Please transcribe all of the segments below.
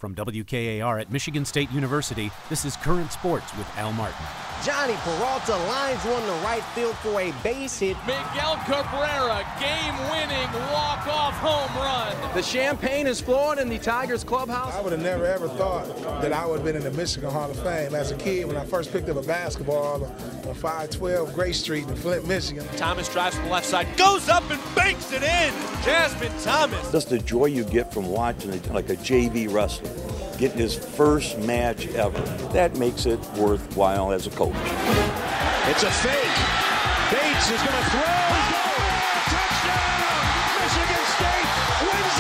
From WKAR at Michigan State University, this is Current Sports with Al Martin. Johnny Peralta lines one to right field for a base hit. Miguel Cabrera, game-winning walk-off home run. The champagne is flowing in the Tigers clubhouse. I would have never, ever thought that I would have been in the Michigan Hall of Fame. As a kid, when I first picked up a basketball on 512 Gray Street in Flint, Michigan. Thomas drives from the left side, goes up and banks it in. Jasmine Thomas. Just the joy you get from watching like a JV wrestler getting his first match ever. That makes it worthwhile as a coach. It's a fake. Bates is going to throw. Touchdown! Michigan State wins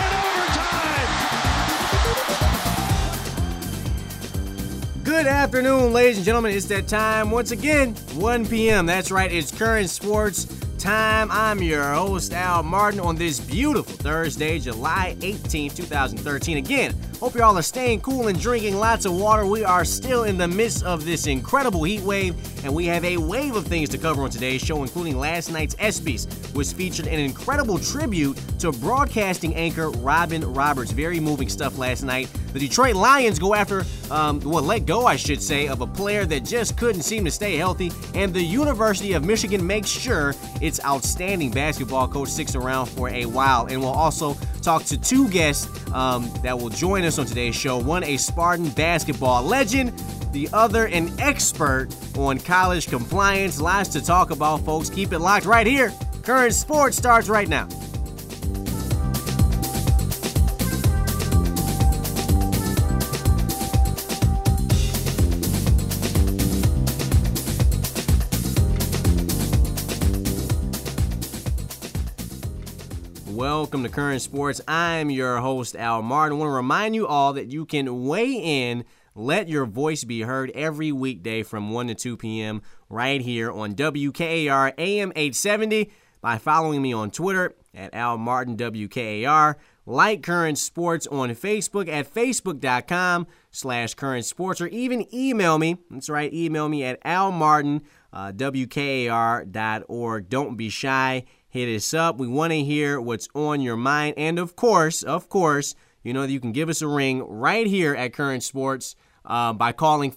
it in overtime. Good afternoon, ladies and gentlemen. It's that time once again, 1 p.m. That's right, it's Current Sports time. I'm your host, Al Martin, on this beautiful Thursday, July 18, 2013. Again, hope you all are staying cool and drinking lots of water. We are still in the midst of this incredible heat wave, and we have a wave of things to cover on today's show, including last night's ESPYs, which featured an incredible tribute to broadcasting anchor Robin Roberts. Very moving stuff last night. The Detroit Lions go after, let go, I should say, of a player that just couldn't seem to stay healthy, and the University of Michigan makes sure its outstanding basketball coach sticks around for a while. And we'll also talk to two guests that will join us on today's show. One, a Spartan basketball legend. The other, an expert on college compliance. Lots to talk about, folks. Keep it locked right here. Current Sports starts right now. Welcome to Current Sports. I'm your host, Al Martin. I want to remind you all that you can weigh in, let your voice be heard every weekday from 1 to 2 p.m. right here on WKAR AM 870 by following me on Twitter at Al Martin WKAR. Like Current Sports on Facebook at facebook.com/Current Sports, or even email me. That's right, email me at almartin@WKAR.org. Don't be shy. Hit us up. We want to hear what's on your mind. And of course, you know that you can give us a ring right here at Current Sports by calling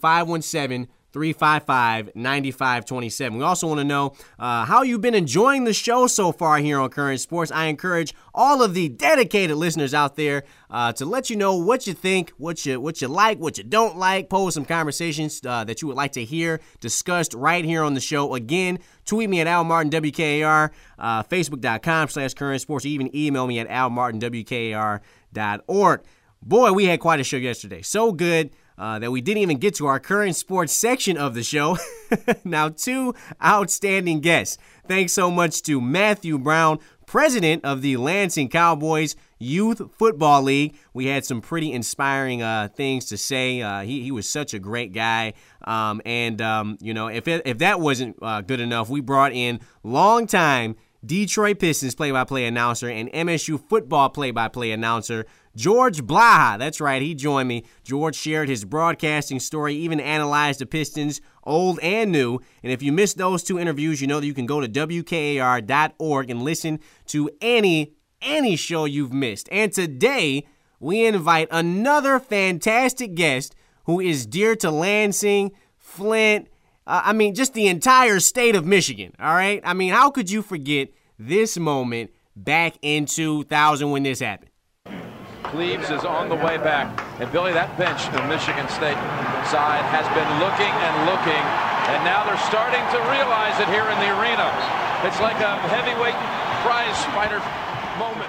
517-355-9527. We also want to know how you've been enjoying the show so far here on Current Sports. I encourage all of the dedicated listeners out there to let you know what you think, what you like, what you don't like. Pose some conversations that you would like to hear discussed right here on the show. Again, tweet me at Al Martin WKAR, Facebook.com/Current Sports, or even email me at almartinwkar.org. Boy, we had quite a show yesterday. So good that we didn't even get to our Current Sports section of the show. Now, two outstanding guests. Thanks so much to Matthew Brown, president of the Lansing Cowboys Youth Football League. We had some pretty inspiring things to say. He was such a great guy. If that wasn't good enough, we brought in longtime Detroit Pistons play-by-play announcer and MSU football play-by-play announcer George Blaha. That's right, he joined me. George shared his broadcasting story, even analyzed the Pistons, old and new. And if you missed those two interviews, you know that you can go to WKAR.org and listen to any show you've missed. And today, we invite another fantastic guest who is dear to Lansing, Flint, just the entire state of Michigan, all right? I mean, how could you forget this moment back in 2000 when this happened? Cleves is on the way back. And Billy, that bench of Michigan State side has been looking and looking, and now they're starting to realize it here in the arena. It's like a heavyweight prize fighter moment.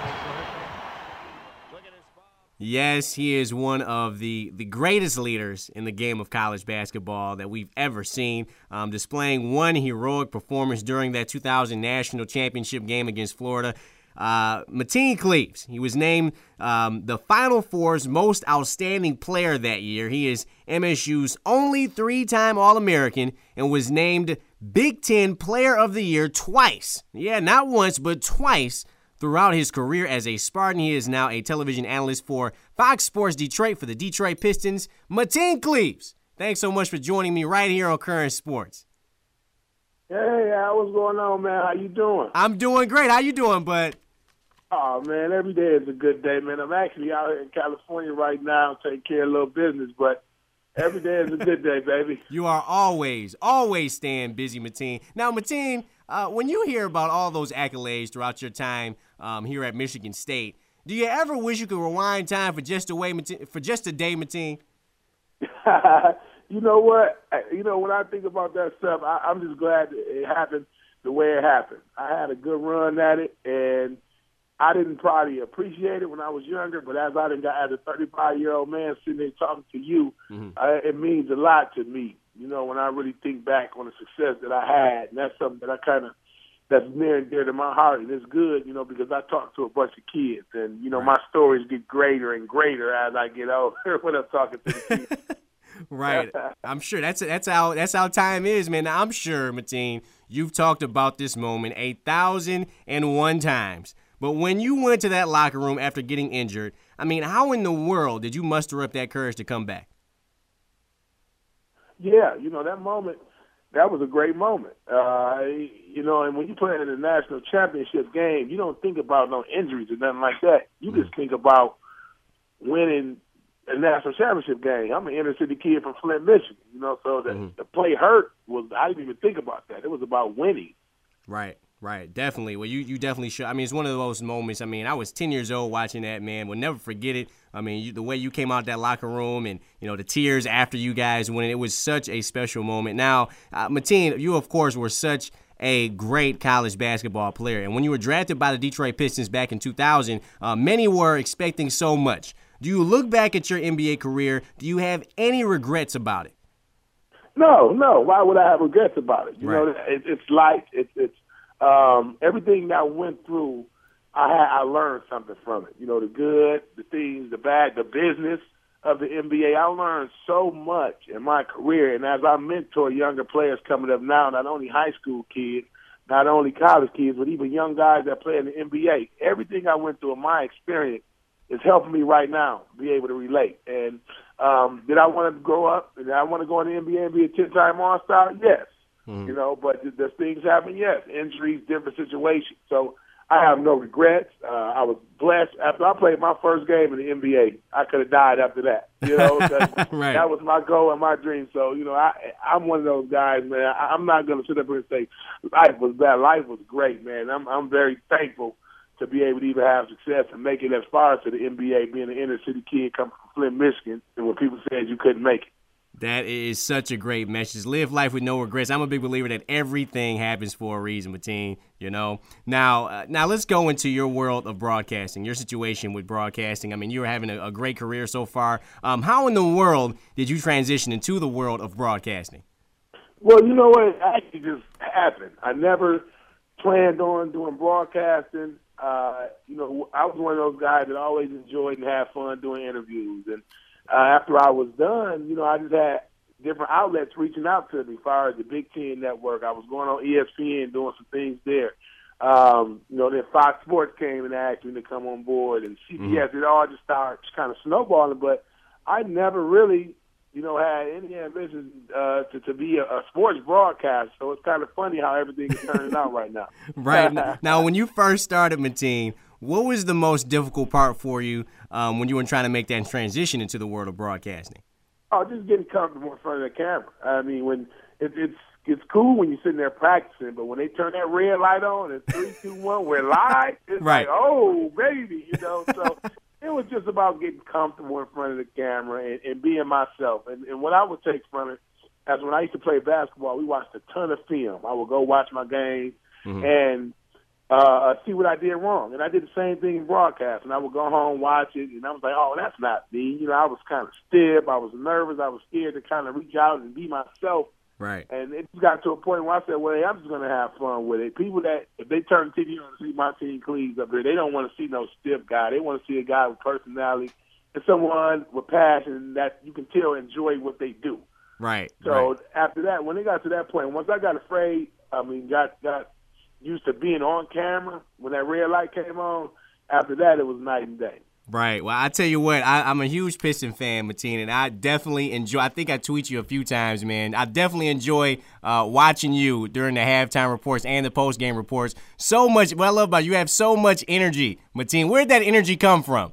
Yes, he is one of the greatest leaders in the game of college basketball that we've ever seen, displaying one heroic performance during that 2000 national championship game against Florida. Mateen Cleaves, he was named the Final Four's most outstanding player that year. He is MSU's only three-time All-American and was named Big Ten Player of the Year twice. Yeah, not once, but twice throughout his career as a Spartan. He is now a television analyst for Fox Sports Detroit for the Detroit Pistons. Mateen Cleaves, thanks so much for joining me right here on Current Sports. Hey, what's going on, man? How you doing? I'm doing great. How you doing, bud? Oh, man, every day is a good day, man. I'm actually out here in California right now taking care of a little business, but every day is a good day, baby. You are always staying busy, Mateen. Now, Mateen, when you hear about all those accolades throughout your time here at Michigan State, do you ever wish you could rewind time for just a day, Mateen? You know what? When I think about that stuff, I'm just glad it happened the way it happened. I had a good run at it, and I didn't probably appreciate it when I was younger, but as I got as a 35-year-old man sitting there talking to you, it means a lot to me. When I really think back on the success that I had, and that's something that that's near and dear to my heart, and it's good, because I talk to a bunch of kids, and my stories get greater and greater as I get older when I'm talking to the kids. Right. I'm sure that's how time is, man. Now, I'm sure, Mateen, you've talked about this moment 1,001 times. But when you went to that locker room after getting injured, I mean, how in the world did you muster up that courage to come back? Yeah, that moment, that was a great moment. And when you play in a national championship game, you don't think about no injuries or nothing like that. You just think about winning a national championship game. I'm an inner city kid from Flint, Michigan, so the play hurt I didn't even think about that. It was about winning. Right, definitely. Well, you definitely should. I mean, it's one of those moments. I mean, I was 10 years old watching that, man. We'll never forget it. I mean, the way you came out that locker room and, the tears after you guys winning, it was such a special moment. Now, Mateen, you, of course, were such a great college basketball player. And when you were drafted by the Detroit Pistons back in 2000, many were expecting so much. Do you look back at your NBA career? Do you have any regrets about it? No. Why would I have regrets about it? It's life. It's everything that I went through. I learned something from it. The good, the things, the bad, the business of the NBA. I learned so much in my career, and as I mentor younger players coming up now, not only high school kids, not only college kids, but even young guys that play in the NBA. Everything I went through in my experience is helping me right now be able to relate. And did I want to grow up? Did I want to go in the NBA and be a 10-time All-Star? Yes. But does things happen? Yes. Injuries, different situations. So I have no regrets. I was blessed. After I played my first game in the NBA, I could have died after that. Right. That was my goal and my dream. So, I'm one of those guys, man. I'm not going to sit up here and say life was bad. Life was great, man. I'm very thankful to be able to even have success and make it as far as to the NBA, being an inner city kid coming from Flint, Michigan, and when people said you couldn't make it. That is such a great message. Live life with no regrets. I'm a big believer that everything happens for a reason, Mateen, Now let's go into your world of broadcasting, your situation with broadcasting. I mean, you're having a great career so far. How in the world did you transition into the world of broadcasting? Well, you know what? It actually just happened. I never planned on doing broadcasting. I was one of those guys that always enjoyed and had fun doing interviews. And after I was done, I just had different outlets reaching out to me as far as the Big Ten Network. I was going on ESPN doing some things there. Then Fox Sports came and asked me to come on board, and CBS. It all just started kind of snowballing. But I never really, had any ambition to be a sports broadcaster. So it's kind of funny how everything is turning out right now. Right. Now, when you first started, Mateen, what was the most difficult part for you when you were trying to make that transition into the world of broadcasting? Oh, just getting comfortable in front of the camera. I mean, when it's cool when you're sitting there practicing, but when they turn that red light on and 3, 2, 1, we're live, it's right. Like, oh, baby, So it was just about getting comfortable in front of the camera and being myself. And what I would take from it, as when I used to play basketball, we watched a ton of film. I would go watch my games and see what I did wrong. And I did the same thing in broadcast. And I would go home, watch it, and I was like, oh, that's not me. I was kind of stiff. I was nervous. I was scared to kind of reach out and be myself. Right. And it got to a point where I said, well, hey, I'm just going to have fun with it. People that, if they turn the TV on to see my team Cleves up there, they don't want to see no stiff guy. They want to see a guy with personality and someone with passion that you can tell enjoy what they do. Right. So after that, when it got to that point, once I got got used to being on camera, when that red light came on, after that it was night and day. Right. Well, I tell you what, I'm a huge Piston fan, Mateen, and I definitely enjoy. I think I tweet you a few times, man. I definitely enjoy watching you during the halftime reports and the post-game reports. So much. What I love about you have so much energy, Mateen. Where'd that energy come from?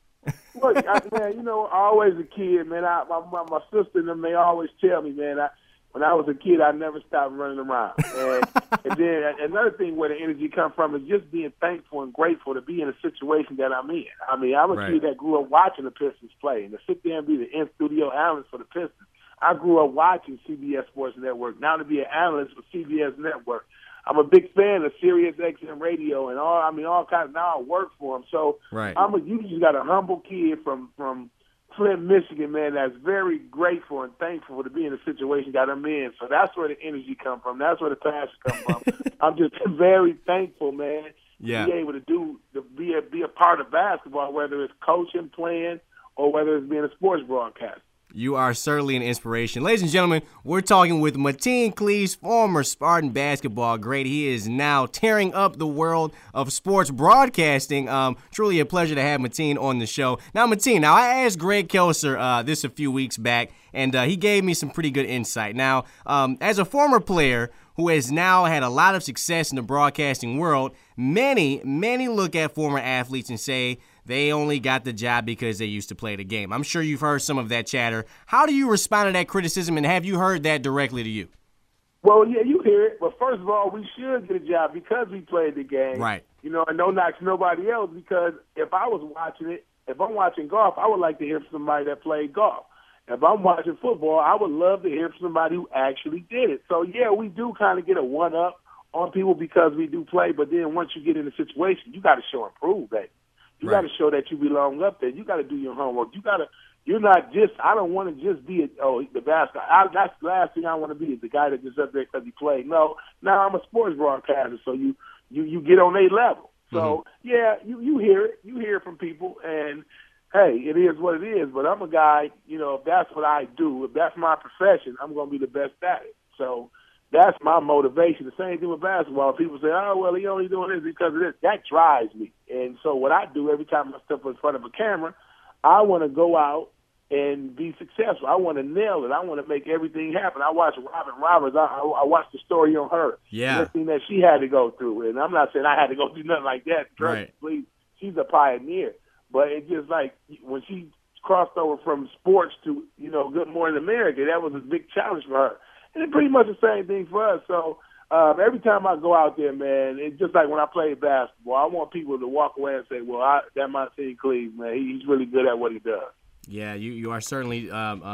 Look, man, you know, always a kid, man. My sister and them, they always tell me, man, when I was a kid, I never stopped running around. And then another thing where the energy comes from is just being thankful and grateful to be in a situation that I'm in. I mean, I'm a kid that grew up watching the Pistons play, and to sit there and be the in-studio analyst for the Pistons. I grew up watching CBS Sports Network. Now to be an analyst for CBS Network. I'm a big fan of Sirius XM Radio and all kinds. Now I work for them. So you just got a humble kid from Flint, Michigan, man, that's very grateful and thankful to be in the situation that I'm in. So that's where the energy comes from. That's where the passion comes from. I'm just very thankful, man, to be able to be a part of basketball, whether it's coaching, playing, or whether it's being a sports broadcaster. You are certainly an inspiration. Ladies and gentlemen, we're talking with Mateen Cleaves, former Spartan basketball great. He is now tearing up the world of sports broadcasting. Truly a pleasure to have Mateen on the show. Now, Mateen, I asked Greg Kelser this a few weeks back, and he gave me some pretty good insight. Now, as a former player who has now had a lot of success in the broadcasting world, many look at former athletes and say they only got the job because they used to play the game. I'm sure you've heard some of that chatter. How do you respond to that criticism, and have you heard that directly to you? Well, yeah, you hear it. But first of all, we should get a job because we played the game. Right. You know, and no knocks nobody else, because if I was watching it, if I'm watching golf, I would like to hear from somebody that played golf. If I'm watching football, I would love to hear from somebody who actually did it. So, yeah, we do kind of get a one-up on people because we do play, but then once you get in a situation, you got to show and prove, baby. You got to show that you belong up there. You got to do your homework. You're not just, I don't want to just be the basketball. That's the last thing I want to be, is the guy that just up there because he played. No, now I'm a sports broadcaster, so you get on their level. So, yeah, you hear it. You hear it from people, and, hey, it is what it is. But I'm a guy, you know, if that's what I do, if that's my profession, I'm going to be the best at it. So that's my motivation. The same thing with basketball. People say, oh, well, he only doing this because of this. That drives me. And so what I do every time I step in front of a camera, I want to go out and be successful. I want to nail it. I want to make everything happen. I watch Robin Roberts. I watched the story on her. Yeah. Everything that she had to go through. And I'm not saying I had to go through nothing like that. Right. Please. She's a pioneer. But it's just like when she crossed over from sports to, you know, Good Morning America, that was a big challenge for her. And it's pretty much the same thing for us. So every time I go out there, man, it's just like when I play basketball. I want people to walk away and say, well, that Mateen Cleaves, man, he's really good at what he does. Yeah, you are certainly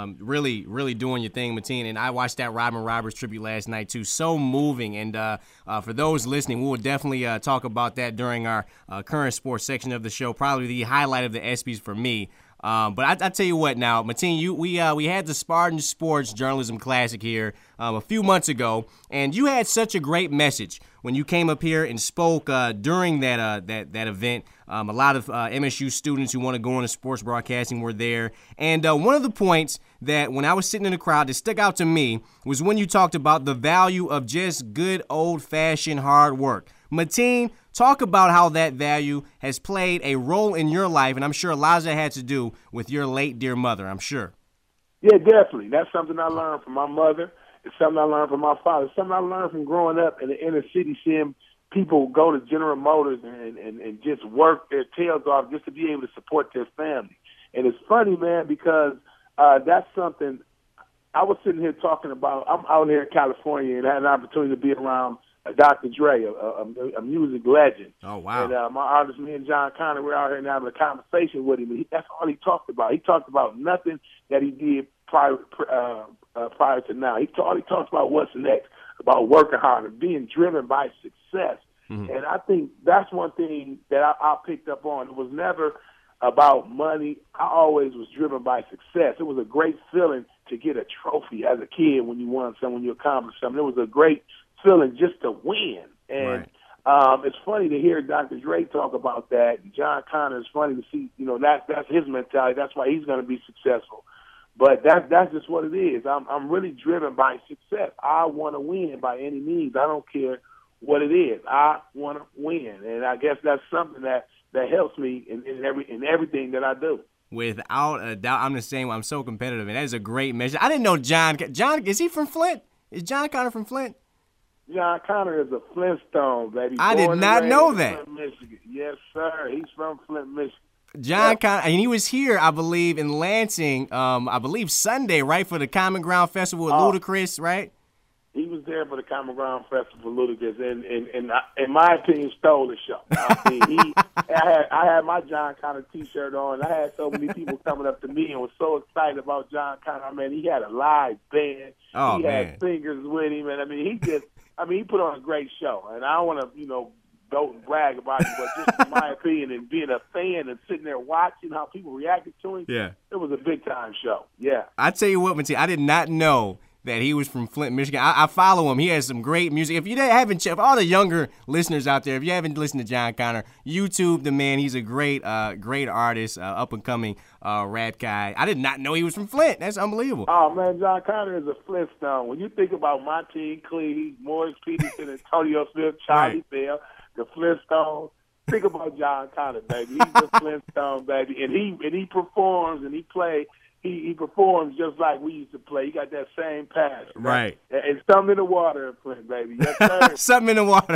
really doing your thing, Mateen. And I watched that Robin Roberts tribute last night, too. So moving. And for those listening, we will definitely talk about that during our current sports section of the show, probably the highlight of the ESPYs for me. But I tell you what now, Mateen, we had the Spartan Sports Journalism Classic here a few months ago, and you had such a great message when you came up here and spoke during that event. A lot of MSU students who want to go into sports broadcasting were there, and one of the points that when I was sitting in the crowd that stuck out to me was when you talked about the value of just good old-fashioned hard work. Mateen, talk about how that value has played a role in your life, and I'm sure a lot of that had to do with your late dear mother, I'm sure. Yeah, definitely. That's something I learned from my mother. It's something I learned from my father. It's something I learned from growing up in the inner city, seeing people go to General Motors and just work their tails off just to be able to support their family. And it's funny, man, because that's something I was sitting here talking about. I'm out here in California and had an opportunity to be around Dr. Dre, a music legend. Oh, wow. And my artist, me and John Connor, we're out here and having a conversation with him. That's all he talked about. He talked about nothing that he did prior to now. All he talks about what's next, about working hard and being driven by success. Mm-hmm. And I think that's one thing that I picked up on. It was never about money. I always was driven by success. It was a great feeling to get a trophy as a kid when you won something, when you accomplished something. It was a great feeling just to win. And it's funny to hear Dr. Dre talk about that. John Connor, is funny to see, you know, that's his mentality. That's why he's going to be successful. But that's just what it is. I'm really driven by success. I want to win by any means. I don't care what it is. I want to win. And I guess that's something that that helps me in everything that I do. Without a doubt, I'm the same. I'm so competitive, and that is a great measure. I didn't know John, is he from Flint? Is John Connor from Flint? John Connor is a Flintstone, baby. I did not know that. Flint, Michigan. Yes, sir. He's from Flint, Michigan. John Connor, and he was here, I believe, in Lansing, I believe Sunday, right, for the Common Ground Festival with Ludacris, right? He was there for the Common Ground Festival with Ludacris, and in my opinion, stole the show. I mean, I had my John Connor T-shirt on. I had so many people coming up to me and was so excited about John Connor. Man, he had a live band. He had singers with him, and he put on a great show. And I don't want to, go and brag about it, but just in my opinion, and being a fan and sitting there watching how people reacted to him, it was a big time show. Yeah. I tell you what, Matisse, I did not know that he was from Flint, Michigan. I follow him. He has some great music. If you haven't checked, all the younger listeners out there, if you haven't listened to John Connor, YouTube the man. He's a great artist, up and coming rap guy. I did not know he was from Flint. That's unbelievable. Oh man, John Connor is a Flintstone. When you think about Montein Cleave, Morris Peterson, Antonio Smith, Charlie Bell, the Flintstones, think about John Connor, baby. He's the Flintstone, baby, and he performs and he plays. He performs just like we used to play. He got that same passion. Right. And something in the water, baby. Yes, sir. Something in the water.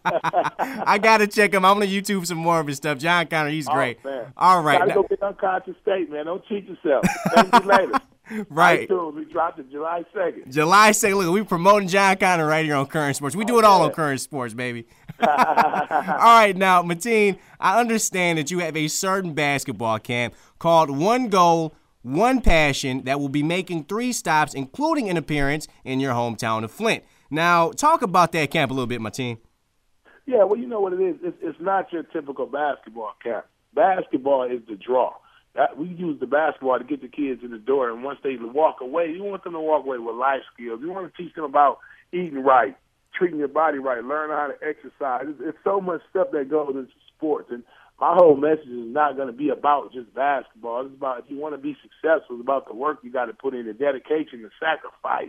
I got to check him. I'm going to YouTube some more of his stuff. John Connor, he's great. Man. All right. Got to go get Unconscious State, man. Don't cheat yourself. Thank you later. Right. We dropped it July 2nd. July 2nd. Look, we promoting John Connor right here on Current Sports. We do it all on Current Sports, baby. All right. Now, Mateen, I understand that you have a certain basketball camp called One Goal, One Passion that will be making 3 stops, including an appearance in your hometown of Flint. Now, talk about that camp a little bit, Mateen. Yeah, well, you know what it is. It's not your typical basketball camp. Basketball is the draw. We use the basketball to get the kids in the door, and once they walk away, you want them to walk away with life skills. You want to teach them about eating right, treating your body right, learning how to exercise. It's so much stuff that goes into sports, and my whole message is not going to be about just basketball. It's about, if you want to be successful, it's about the work you got to put in, the dedication, the sacrifice.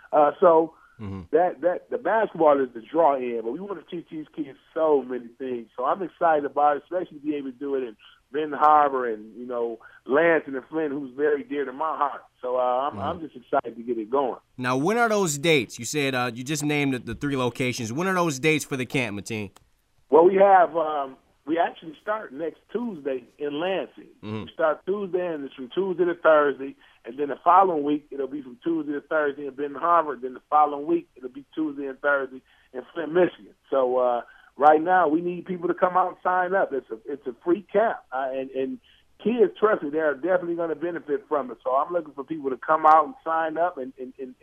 That the basketball is the draw in, but we want to teach these kids so many things. So I'm excited about it, especially to be able to do it in Benton Harbor and, Lansing and Flint, who's very dear to my heart. So I'm just excited to get it going. Now, when are those dates? You said you just named the 3 locations. When are those dates for the camp, Mateen? Well, we have we actually start next Tuesday in Lansing. We start Tuesday, and it's from Tuesday to Thursday. And then the following week, it'll be from Tuesday to Thursday in Benton Harbor. Then the following week, it'll be Tuesday and Thursday in Flint, Michigan. So right now, we need people to come out and sign up. It's a free camp. And kids, trust me, they're definitely going to benefit from it. So I'm looking for people to come out and sign up and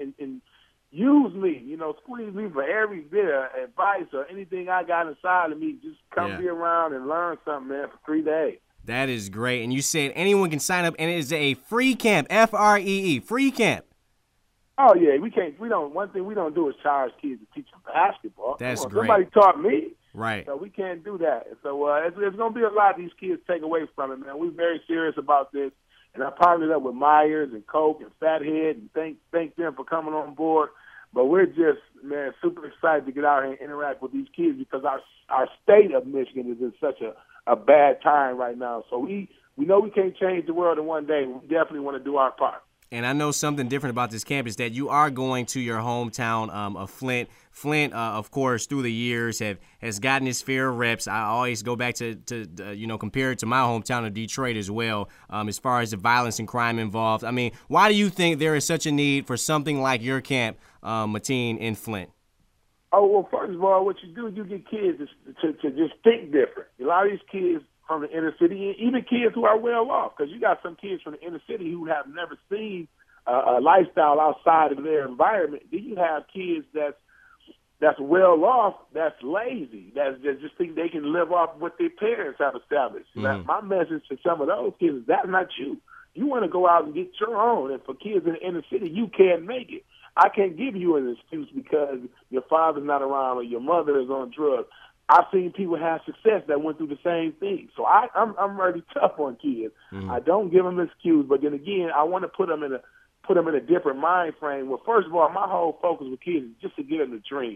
use me, squeeze me for every bit of advice or anything I got inside of me. Just come be around and learn something, man, for 3 days. That is great. And you said anyone can sign up, and it is a free camp, F-R-E-E, free camp. Oh, yeah, one thing we don't do is charge kids to teach them basketball. That's great. Somebody taught me. Right. So we can't do that. So it's going to be a lot of these kids take away from it, man. We're very serious about this. And I partnered up with Myers and Coke and Fathead, and thank them for coming on board. But we're just, man, super excited to get out here and interact with these kids because our state of Michigan is in such a bad time right now. So we know we can't change the world in one day. We definitely want to do our part. And I know something different about this campus, that you are going to your hometown of Flint. Flint, of course, through the years has gotten its fair reps. I always go back to compare it to my hometown of Detroit as well, as far as the violence and crime involved. I mean, why do you think there is such a need for something like your camp, Mateen, in Flint? Oh, well, first of all, what you do, you get kids to just think different. A lot of these kids from the inner city, even kids who are well off, because you got some kids from the inner city who have never seen a lifestyle outside of their environment. Then you have kids that's well off, that's lazy, that just think they can live off what their parents have established. Mm-hmm. My message to some of those kids is that's not you. You want to go out and get your own. And for kids in the inner city, you can't make it. I can't give you an excuse because your father's not around or your mother is on drugs. I've seen people have success that went through the same thing. So I'm really tough on kids. Mm-hmm. I don't give them an excuse, but then again, I want to put them in a different mind frame. Well, first of all, my whole focus with kids is just to get them to dream.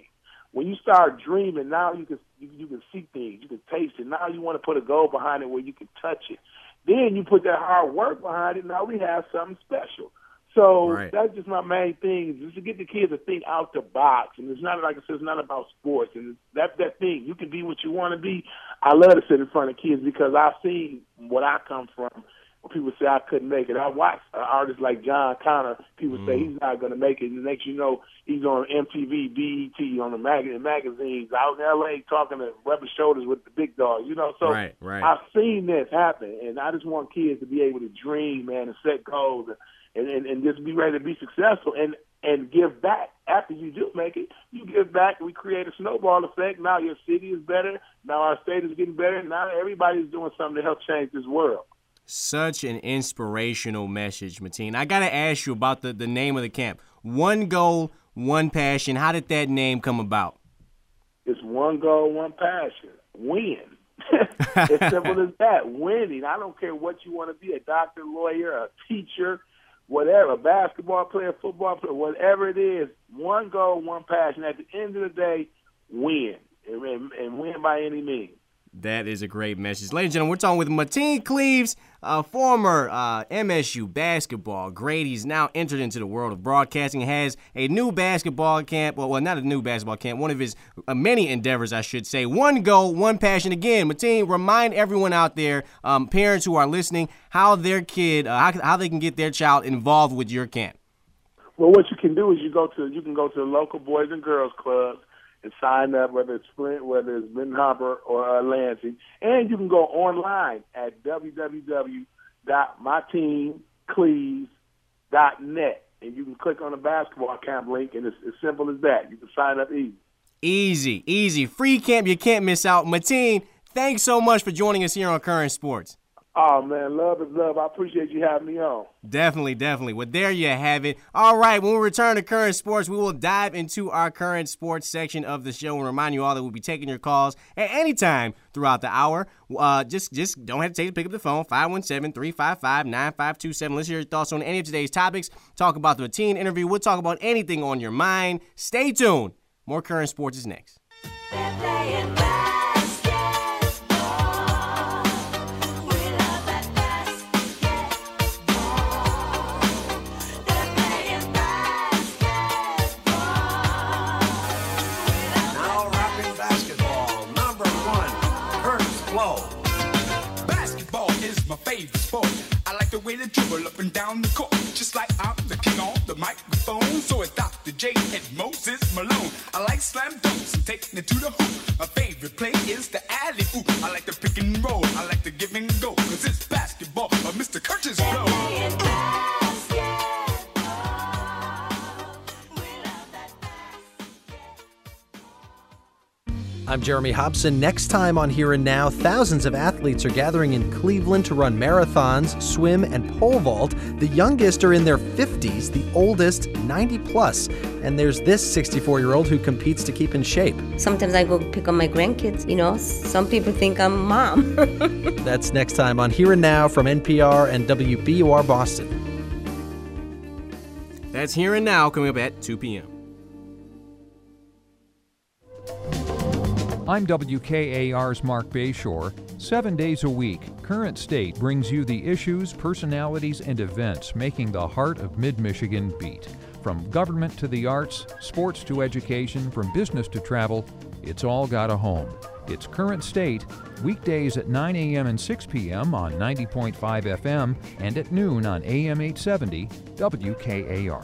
when you start dreaming, now you can see things, you can taste it. Now you want to put a goal behind it where you can touch it. Then you put that hard work behind it. Now we have something special. So that's just my main thing, is just to get the kids to think out the box. And it's not, like I said, it's not about sports. And that's that thing. You can be what you want to be. I love to sit in front of kids because I've seen what I come from. When people say I couldn't make it, I watch artists like John Connor. People say he's not going to make it. And the next you know, he's on MTV, BET, on the magazines, out in L.A. talking to rubbing shoulders with the big dogs. You know, so I've seen this happen. And I just want kids to be able to dream, man, and set goals and just be ready to be successful and give back. After you do make it, you give back. We create a snowball effect. Now your city is better. Now our state is getting better. Now everybody's doing something to help change this world. Such an inspirational message, Mateen. I got to ask you about the name of the camp. One goal, one passion. How did that name come about? It's one goal, one passion. Win. It's simple as that. Winning. I don't care what you want to be, a doctor, lawyer, a teacher, whatever, a basketball player, football player, whatever it is, one goal, one passion. At the end of the day, win. And win by any means. That is a great message. Ladies and gentlemen, we're talking with Mateen Cleaves, former MSU basketball great. He's now entered into the world of broadcasting, has a new basketball camp. Well, not a new basketball camp, one of his many endeavors, I should say. One goal, one passion. Again, Mateen, remind everyone out there, parents who are listening, how their kid, how they can get their child involved with your camp. Well, what you can do is you can go to the local Boys and Girls Clubs and sign up, whether it's Flint, whether it's Benton Harbor or Lansing. And you can go online at www.myteamcleaves.net, and you can click on the basketball camp link, and it's as simple as that. You can sign up easy. Easy. Free camp. You can't miss out. Mateen, thanks so much for joining us here on Current Sports. Oh, man, love is love. I appreciate you having me on. Definitely. Well, there you have it. All right, when we return to Current Sports, we will dive into our Current Sports section of the show and remind you all that we'll be taking your calls at any time throughout the hour. Just don't hesitate to pick up the phone, 517-355-9527. Let's hear your thoughts on any of today's topics. Talk about the Mateen interview. We'll talk about anything on your mind. Stay tuned. More Current Sports is next. My favorite sport. I like the way they dribble up and down the court, just like I'm the king on the microphone. So it's Dr. J and Moses Malone. I like slam dunks and taking it to the hoop. My favorite play is the alley-oop. I like the pick and roll. I like the give and go, 'cause it's basketball of Mr. Curtis Blow. I'm Jeremy Hobson. Next time on Here and Now, thousands of athletes are gathering in Cleveland to run marathons, swim, and pole vault. The youngest are in their 50s, the oldest 90 plus. And there's this 64-year-old who competes to keep in shape. Sometimes I go pick up my grandkids, Some people think I'm mom. That's next time on Here and Now from NPR and WBUR Boston. That's Here and Now coming up at 2 p.m. I'm WKAR's Mark Bayshore. 7 days a week, Current State brings you the issues, personalities, and events making the heart of Mid-Michigan beat. From government to the arts, sports to education, from business to travel, it's all got a home. It's Current State, weekdays at 9 a.m. and 6 p.m. on 90.5 FM and at noon on AM 870 WKAR.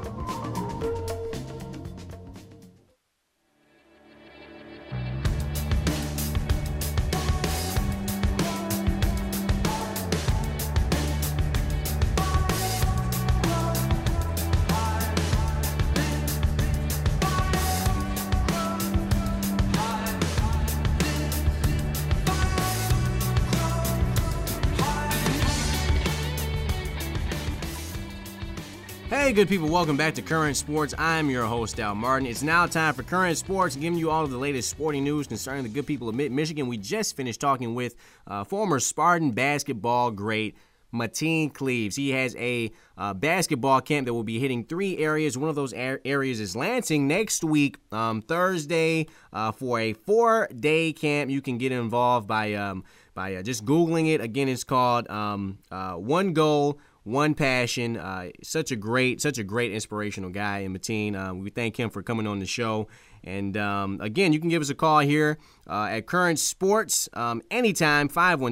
Hey, good people, welcome back to Current Sports. I'm your host, Al Martin. It's now time for Current Sports, giving you all of the latest sporting news concerning the good people of Mid-Michigan. We just finished talking with former Spartan basketball great Mateen Cleaves. He has a basketball camp that will be hitting 3 areas. One of those areas is Lansing next week, Thursday, for a 4-day camp. You can get involved by just Googling it. Again, it's called One Goal, One Passion. Such a great inspirational guy in Mateen. We thank him for coming on the show. And again, you can give us a call here at Current Sports anytime,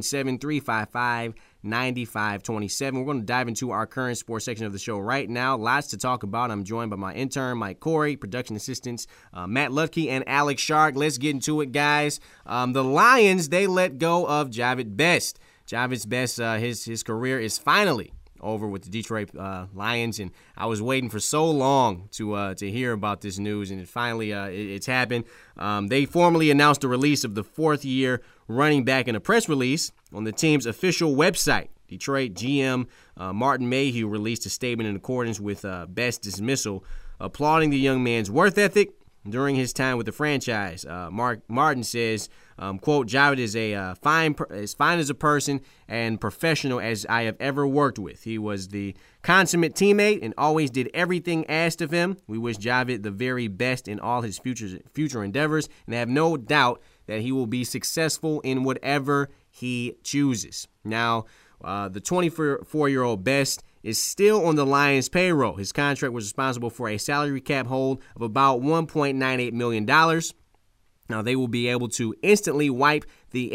517-355-9527. We're going to dive into our Current Sports section of the show right now. Lots to talk about. I'm joined by my intern, Mike Corey, production assistants, Matt Lutke and Alex Shark. Let's get into it, guys. The Lions, they let go of Jahvid Best. Jahvid Best, his career is finally over with the Detroit Lions, and I was waiting for so long to hear about this news, and it finally it's happened. They formally announced the release of the 4th-year running back in a press release on the team's official website. Detroit GM Martin Mayhew released a statement in accordance with Best's dismissal, applauding the young man's work ethic during his time with the franchise. Martin says, quote, Jahvid is as fine as a person and professional as I have ever worked with. He was the consummate teammate and always did everything asked of him. We wish Jahvid the very best in all his future endeavors, and I have no doubt that he will be successful in whatever he chooses. Now, the 24-year-old Best is still on the Lions' payroll. His contract was responsible for a salary cap hold of about $1.98 million. Now, they will be able to instantly wipe the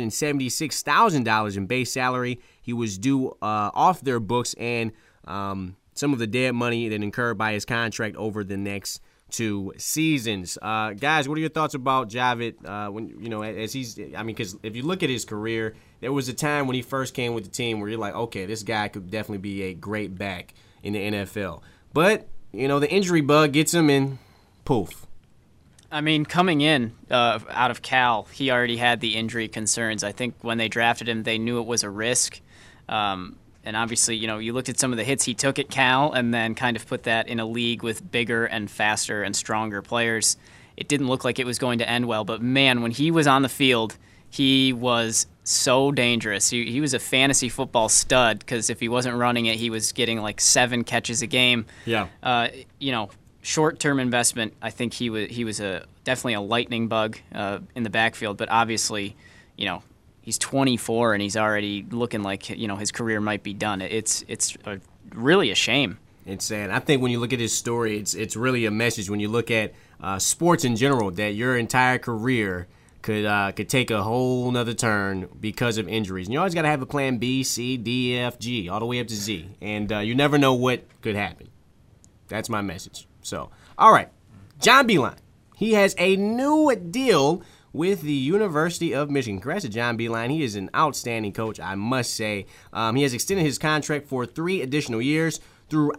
$876,000 in base salary he was due off their books and some of the dead money that incurred by his contract over the next 2 seasons. Guys, what are your thoughts about Jahvid? Because if you look at his career, there was a time when he first came with the team where you're like, okay, this guy could definitely be a great back in the NFL. But, the injury bug gets him and poof. I mean, coming in out of Cal, he already had the injury concerns. I think when they drafted him, they knew it was a risk. And obviously, you looked at some of the hits he took at Cal and then kind of put that in a league with bigger and faster and stronger players. It didn't look like it was going to end well. But, man, when he was on the field, he was so dangerous. He was a fantasy football stud because if he wasn't running it, he was getting like 7 catches a game. Yeah. Short-term investment, I think he was definitely a lightning bug in the backfield. But obviously, he's 24 and he's already looking like his career might be done. It's really a shame. It's sad. I think when you look at his story, it's really a message when you look at sports in general that your entire career could take a whole nother turn because of injuries. And you always got to have a plan B, C, D, F, G, all the way up to Z. And you never know what could happen. That's my message. So, all right, John Beilein. He has a new deal with the University of Michigan. Congrats to John Beilein. He is an outstanding coach, I must say. He has extended his contract for 3 additional years through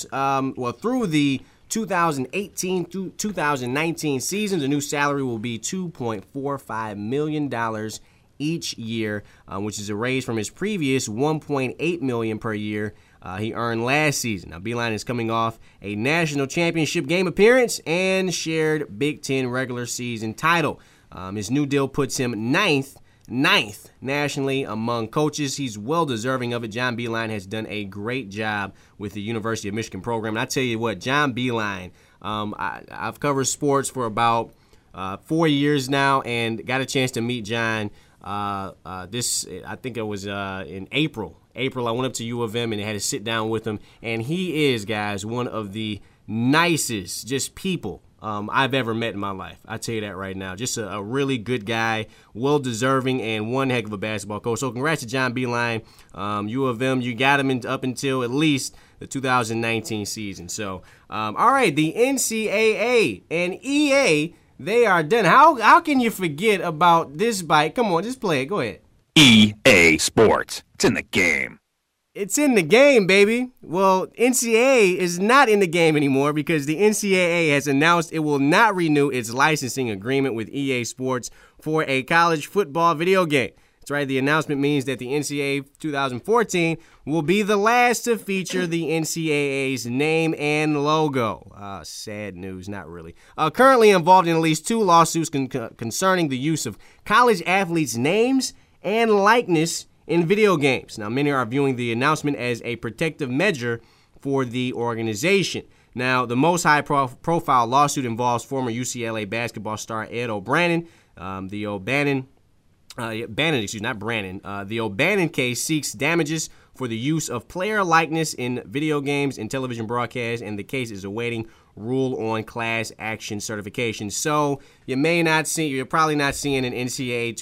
the 2018 through 2019 season. The new salary will be $2.45 million each year, which is a raise from his previous $1.8 million per year he earned last season. Now, Beilein is coming off a national championship game appearance and shared Big Ten regular season title. His new deal puts him ninth nationally among coaches. He's well deserving of it. John Beilein has done a great job with the University of Michigan program. And I tell you what, John Beilein, I've covered sports for about 4 years now and got a chance to meet John. I think it was in April. I went up to U of M and had to sit down with him. And he is, guys, one of the nicest just people I've ever met in my life. I tell you that right now. Just a really good guy, well-deserving, and one heck of a basketball coach. So congrats to John Beilein. U of M, you got him up until at least the 2019 season. So, all right, the NCAA and EA, they are done. How can you forget about this bite? Come on, just play it. Go ahead. EA Sports. It's in the game. It's in the game, baby. Well, NCAA is not in the game anymore because the NCAA has announced it will not renew its licensing agreement with EA Sports for a college football video game. That's right. The announcement means that the NCAA 2014 will be the last to feature the NCAA's name and logo. Sad news, not really. Currently involved in at least 2 lawsuits concerning the use of college athletes' names and likeness in video games. Now, many are viewing the announcement as a protective measure for the organization. Now, the most high-profile lawsuit involves former UCLA basketball star Ed O'Bannon. The O'Bannon case seeks damages for the use of player likeness in video games and television broadcasts, and the case is awaiting rule on class action certification. So you're probably not seeing an NCAA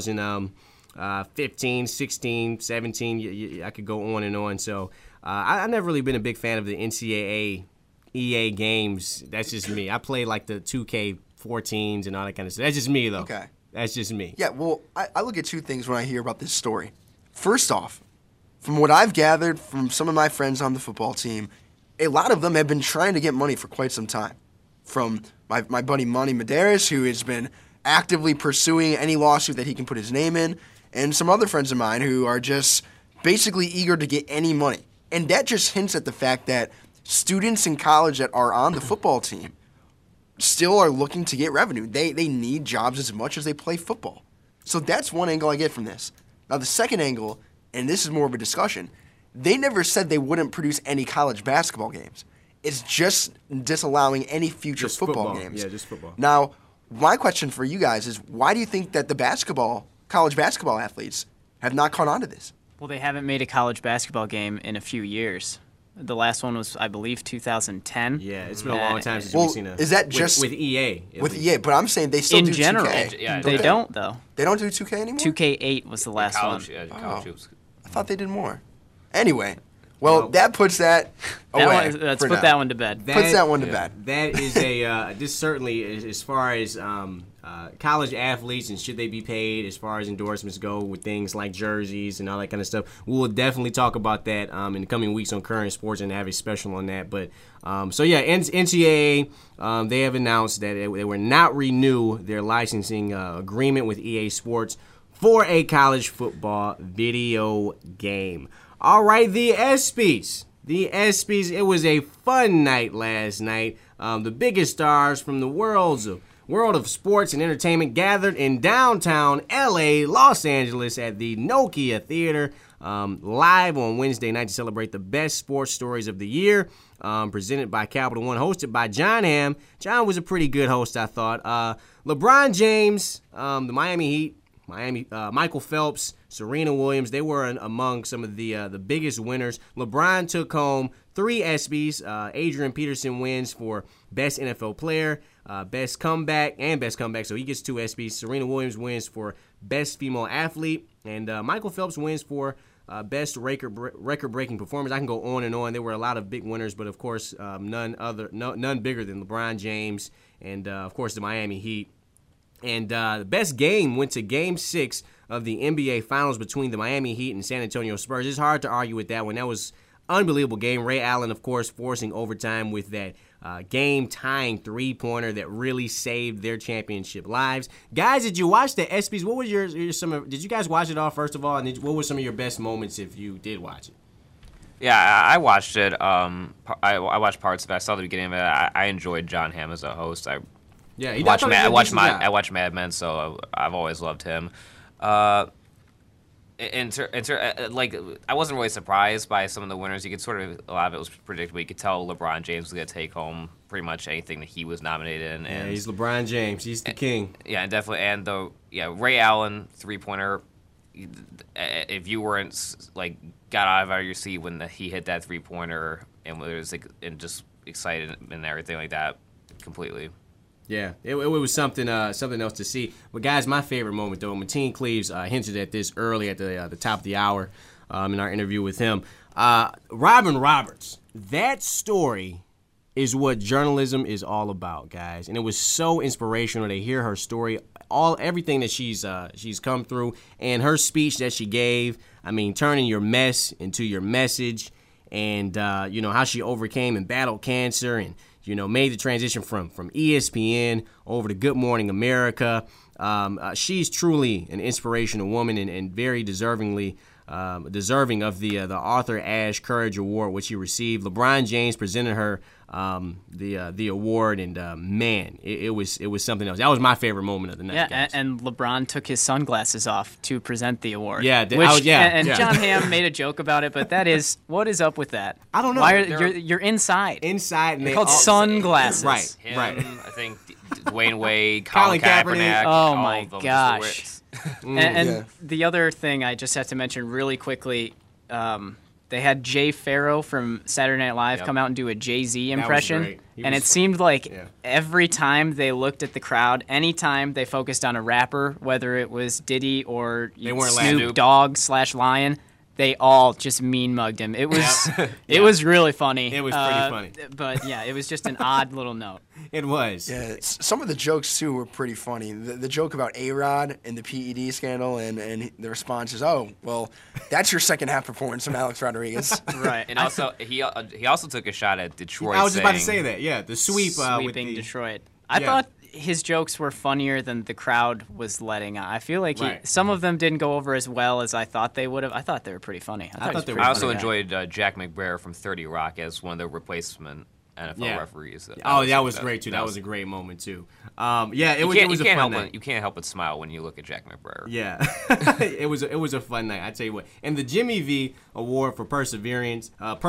2015, 16, 17. I could go on and on. So I've never really been a big fan of the NCAA EA games. That's just me. I play like the 2K14s and all that kind of stuff. That's just me, though. Okay. That's just me. Yeah, well, I look at two things when I hear about this story. First off, from what I've gathered from some of my friends on the football team, a lot of them have been trying to get money for quite some time. From my buddy Monty Medeiros, who has been actively pursuing any lawsuit that he can put his name in, and some other friends of mine who are just basically eager to get any money. And that just hints at the fact that students in college that are on the football team still are looking to get revenue. They need jobs as much as they play football. So that's one angle I get from this. Now, the second angle, and this is more of a discussion, they never said they wouldn't produce any college basketball games. It's just disallowing any future football games. Yeah, just football. Now, my question for you guys is, why do you think that the college basketball athletes have not caught on to this? Well, they haven't made a college basketball game in a few years. The last one was, I believe, 2010. Yeah, it's been a long time since we've seen a... Is that just... With EA. With EA, but I'm saying they still do 2K. In general, they don't, though. They don't do 2K anymore? 2K8 was the last one. I thought they did more. Anyway, well, that puts that away. Let's put that one to bed. Puts that one to bed. That is this certainly, as far as college athletes and should they be paid as far as endorsements go with things like jerseys and all that kind of stuff, we will definitely talk about that in the coming weeks on Current Sports and have a special on that. But NCAA, they have announced that they will not renew their licensing agreement with EA Sports for a college football video game. All right, the ESPYs. It was a fun night last night. The biggest stars from the world of sports and entertainment gathered in downtown L.A., Los Angeles at the Nokia Theater live on Wednesday night to celebrate the best sports stories of the year, presented by Capital One, hosted by Jon Hamm. John was a pretty good host, I thought. LeBron James, the Miami Heat, Michael Phelps, Serena Williams, they were among some of the biggest winners. LeBron took home 3 ESPYs. Adrian Peterson wins for Best NFL Player, Best Comeback, so he gets 2 ESPYs. Serena Williams wins for Best Female Athlete, and Michael Phelps wins for Best Record-Breaking Performance. I can go on and on. There were a lot of big winners, but of course none bigger than LeBron James and of course the Miami Heat. And the best game went to Game 6 of the NBA Finals between the Miami Heat and San Antonio Spurs. It's hard to argue with that one. That was an unbelievable game. Ray Allen, of course, forcing overtime with that game-tying three-pointer that really saved their championship lives. Guys, did you watch the ESPYs? What was did you guys watch it all, first of all? And what were some of your best moments if you did watch it? Yeah, I watched it. I watched parts of it. I saw the beginning of it. I enjoyed Jon Hamm as a host. I watched Mad Men, so I've always loved him. I wasn't really surprised by some of the winners. You could a lot of it was predictable. You could tell LeBron James was going to take home pretty much anything that he was nominated in. And he's LeBron James. He's the king. Yeah, definitely. And Ray Allen three-pointer. If you weren't got out of your seat when he hit that three-pointer and was just excited and everything like that, completely. Yeah, it was something else to see. But guys, my favorite moment though, Mateen Cleaves hinted at this early at the top of the hour in our interview with him. Robin Roberts, that story is what journalism is all about, guys. And it was so inspirational to hear her story, everything that she's come through, and her speech that she gave. I mean, turning your mess into your message, and how she overcame and battled cancer, and made the transition from ESPN over to Good Morning America. She's truly an inspirational woman and very deservingly deserving of the Arthur Ashe Courage Award, which he received. LeBron James presented her the award, and man, it was something else. That was my favorite moment of the night. Yeah, and LeBron took his sunglasses off to present the award. Yeah, John Hamm made a joke about it, but what is up with that? I don't know. Why you're inside? Inside, and they're called sunglasses. Right, Him, right. I think Dwayne Wade, Colin Kaepernick. Oh my gosh. And the other thing I just have to mention really quickly, they had Jay Farrow from Saturday Night Live come out and do a Jay-Z impression. And it seemed like every time they looked at the crowd, anytime they focused on a rapper, whether it was Diddy or Snoop Dogg / Lion, they all just mean mugged him. It was it was really funny. It was pretty funny. But yeah, it was just an odd little note. It was. Yeah, some of the jokes too were pretty funny. The joke about A-Rod and the PED scandal, and the response is, "Oh, well, that's your second half performance from Alex Rodriguez." Right. And also he also took a shot at Detroit. I was just about to say that. Yeah, the sweeping with Detroit. I thought his jokes were funnier than the crowd was letting on. I feel like some of them didn't go over as well as I thought they would have. I thought they were pretty funny. I also enjoyed Jack McBrayer from 30 Rock as one of the replacement NFL referees. That was great too. That was a great moment too. It was a fun night. You can't help but smile when you look at Jack McBrayer. Yeah, it was a fun night. I tell you what. And the Jimmy V Award for perseverance,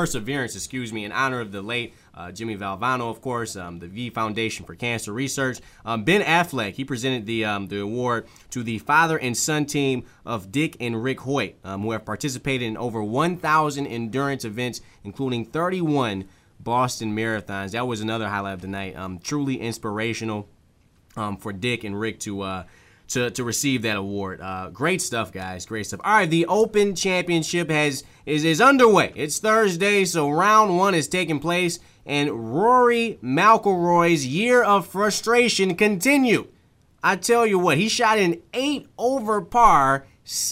in honor of the late Jimmy Valvano, of course, the V Foundation for Cancer Research. Ben Affleck, he presented the award to the father and son team of Dick and Rick Hoyt, who have participated in over 1,000 endurance events, including 31 Boston marathons. That was another highlight of the night. Truly inspirational for Dick and Rick to receive that award. Great stuff, guys. Great stuff. All right, the Open Championship is underway. It's Thursday, so round 1 is taking place, and Rory McIlroy's year of frustration continued. I tell you what, he shot an 8 over par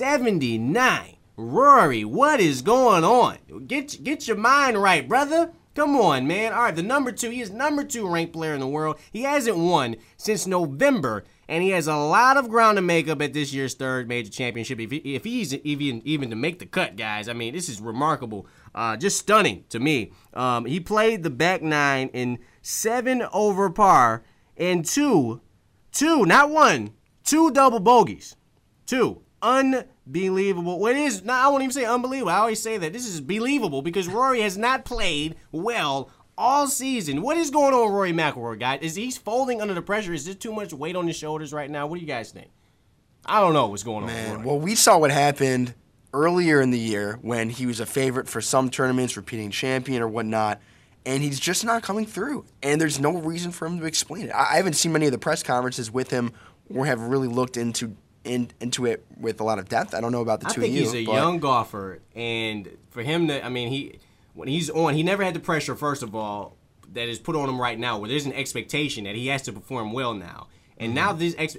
79. Rory, what is going on? Get your mind right, brother. Come on, man. All right, he is number 2 ranked player in the world. He hasn't won since November, and he has a lot of ground to make up at this year's 3rd major championship. If he's even to make the cut, guys, I mean, this is remarkable. Just stunning to me. He played the back 9 in 7 over par and 2, not 1, 2 double bogeys. 2. Unbelievable. Well, I won't even say unbelievable. I always say that. This is believable because Rory has not played well all season. What is going on with Rory McIlroy, guys? Is he folding under the pressure? Is there too much weight on his shoulders right now? What do you guys think? I don't know what's going on with Rory. Well, we saw what happened earlier in the year when he was a favorite for some tournaments, repeating champion or whatnot, and he's just not coming through. And there's no reason for him to explain it. I haven't seen many of the press conferences with him or have really looked into it with a lot of depth. I don't know about the two of you. I think he's a young golfer, and for him to, when he's on, he never had the pressure, first of all, that is put on him right now, where there's an expectation that he has to perform well now. And now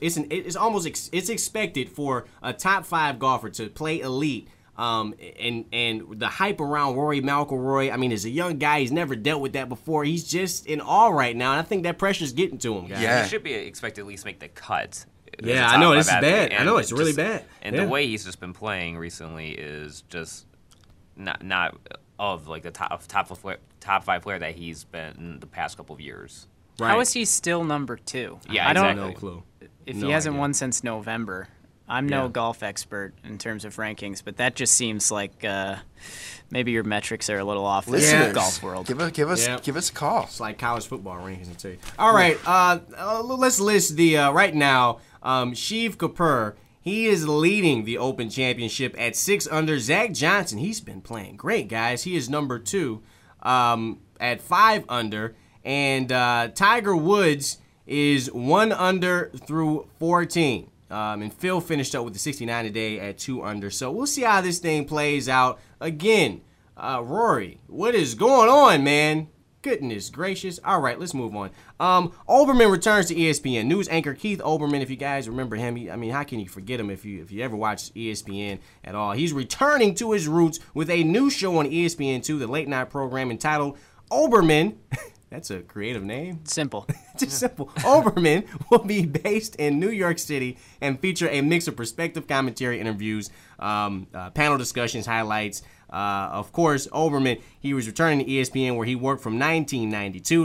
it's expected for a top 5 golfer to play elite. And the hype around Rory McIlroy, as a young guy, he's never dealt with that before. He's just in awe right now, and I think that pressure's getting to him, guys. Yeah. He should be expected to at least make the cut. Yeah, I know, this is bad. I know, it's really bad. And the way he's just been playing recently is just not of like the top 5 player that he's been in the past couple of years. Right. How is he still number 2? Yeah, I don't know. No clue. If he hasn't won since November. I'm no golf expert in terms of rankings, but that just seems like maybe your metrics are a little off in the golf world. Give us a call. It's like college football rankings, I tell you. All right, let's list the right now. Shiv Kapur, he is leading the Open Championship at 6 under. Zach Johnson, he's been playing great, guys. He is number 2 at 5 under. And Tiger Woods is 1 under through 14. And Phil finished up with the 69 today at 2 under. So we'll see how this thing plays out. Again, Rory, what is going on, man? Goodness gracious. All right, let's move on. Olbermann returns to ESPN. News anchor Keith Olbermann, if you guys remember him, how can you forget him if you ever watched ESPN at all? He's returning to his roots with a new show on ESPN2, the late night program entitled Olbermann That's a creative name. Simple. Just simple. Olbermann will be based in New York City and feature a mix of perspective commentary, interviews, panel discussions, highlights. Of course, Olbermann, he was returning to ESPN where he worked from 1992 to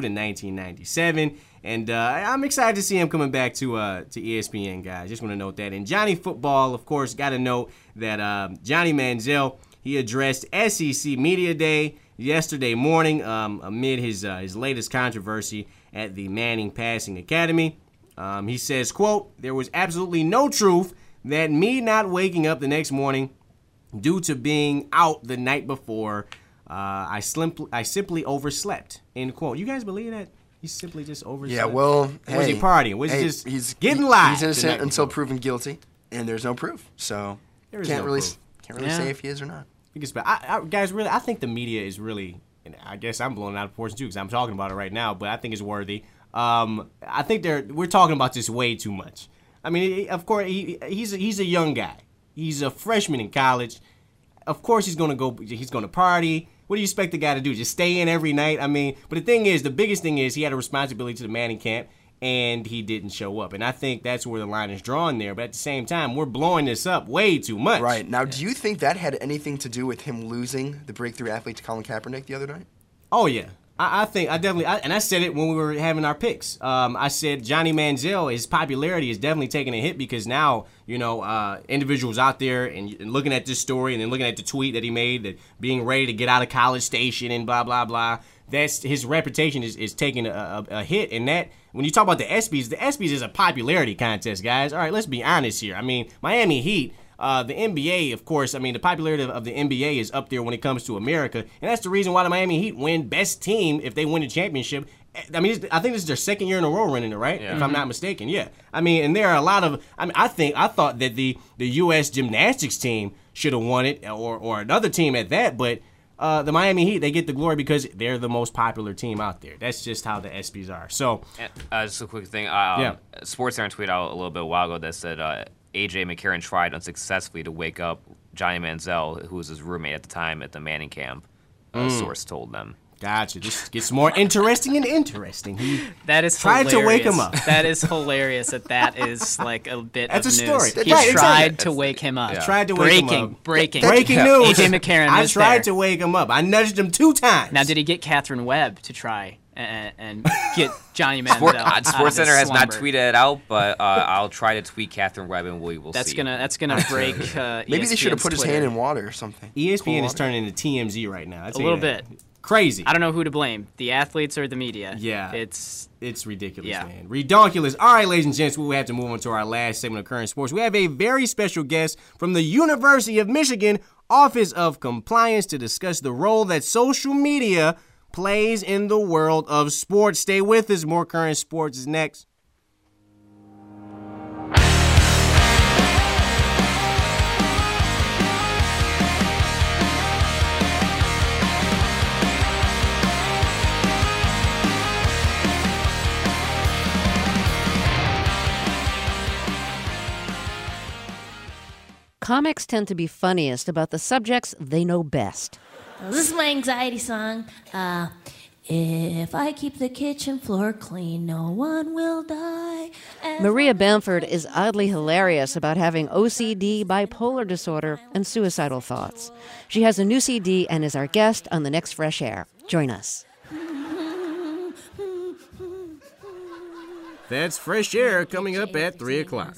1997. And I'm excited to see him coming back to ESPN, guys. Just want to note that. And Johnny Football, of course, got to note that Johnny Manziel, he addressed SEC Media Day yesterday morning amid his latest controversy at the Manning Passing Academy. He says, quote, "There was absolutely no truth that me not waking up the next morning due to being out the night before, I simply overslept," end quote. You guys believe that? He simply just overslept? Yeah, well, or was he partying? Was he just getting live? He's innocent until proven guilty, and there's no proof. So can't really say if he is or not. Guys, really, I think the media is really, and I guess I'm blowing it out of proportion too because I'm talking about it right now, but I think it's worthy. I think we're talking about this way too much. I mean, of course, he's a young guy. He's a freshman in college. Of course, he's going to party. What do you expect the guy to do? Just stay in every night? I mean, but the biggest thing is he had a responsibility to the Manning camp, and he didn't show up. And I think that's where the line is drawn there. But at the same time, we're blowing this up way too much. Right. Now, do you think that had anything to do with him losing the breakthrough athlete to Colin Kaepernick the other night? Oh, yeah. I said it when we were having our picks. I said Johnny Manziel, his popularity is definitely taking a hit because now, individuals out there and looking at this story and then looking at the tweet that he made, that being ready to get out of College Station and blah, blah, blah, that's his reputation is taking a hit. And that, when you talk about the ESPYs is a popularity contest, guys. All right, let's be honest here. I mean, Miami Heat, the NBA, of course, I mean, the popularity of the NBA is up there when it comes to America. And that's the reason why the Miami Heat win best team if they win the championship. I mean, I think this is their second year in a row running it, right? Yeah. If I'm not mistaken, yeah. I mean, and there are a lot of, I thought that the U.S. gymnastics team should have won it or another team at that, but the Miami Heat, they get the glory because they're the most popular team out there. That's just how the ESPYs are. So, just a quick thing. SportsCenter tweeted out a little bit a while ago that said A.J. McCarron tried unsuccessfully to wake up Johnny Manziel, who was his roommate at the time at the Manning camp. A source told them. Gotcha. This gets more interesting and interesting. That is tried hilarious. to wake him up. That is hilarious that is like a bit That's of a news. story. He tried to wake him up. Yeah. Tried to wake him up. Breaking news. A.J. McCarron I was tried there. to wake him up. I nudged him 2 times. Now, did he get Catherine Webb to try and get Johnny Manziel out of SportsCenter has not slumber? tweeted it out, but I'll try to tweet Catherine Webb and we will see. That's gonna break Maybe they should have put his Twitter. hand in water or something. ESPN is turning into TMZ right now. A little bit. Crazy. I don't know who to blame, the athletes or the media. Yeah. It's ridiculous, yeah. man. Redonkulous. All right, ladies and gents, we have to move on to our last segment of Current Sports. We have a very special guest from the University of Michigan Office of Compliance to discuss the role that social media plays in the world of sports. Stay with us. More Current Sports is next. Comics tend to be funniest about the subjects they know best. This is my anxiety song. If I keep the kitchen floor clean, no one will die. Maria Bamford is oddly hilarious about having OCD, bipolar disorder, and suicidal thoughts. She has a new CD and is our guest on the next Fresh Air. Join us. That's Fresh Air coming up at 3 o'clock.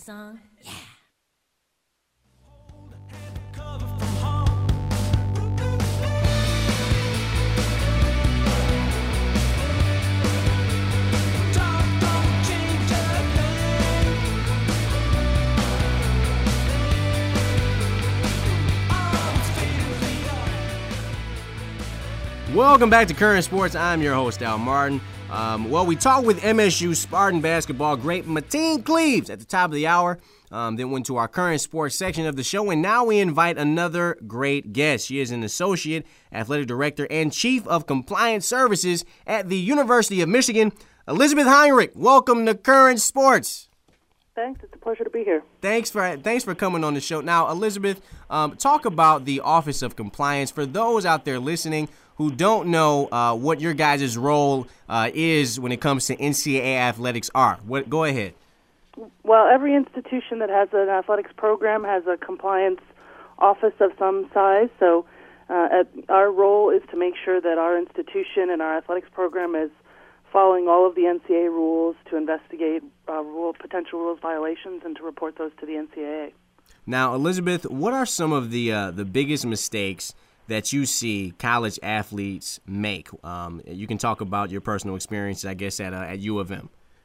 Welcome back to Current Sports. I'm your host, Al Martin. We talked with MSU Spartan basketball great Mateen Cleaves at the top of the hour. Then went to our Current Sports section of the show, and now we invite another great guest. She is an associate athletic director and chief of compliance services at the University of Michigan, Elizabeth Heinrich. Welcome to Current Sports. Thanks. It's a pleasure to be here. Thanks for coming on the show. Now, Elizabeth, talk about the Office of Compliance for those out there listening who don't know what your guys' role is when it comes to NCAA athletics are. Go ahead. Well, every institution that has an athletics program has a compliance office of some size. So our role is to make sure that our institution and our athletics program is following all of the NCAA rules, to investigate potential rules violations, and to report those to the NCAA. Now, Elizabeth, what are some of the biggest mistakes that you see college athletes make? You can talk about your personal experiences, I guess, at U of M.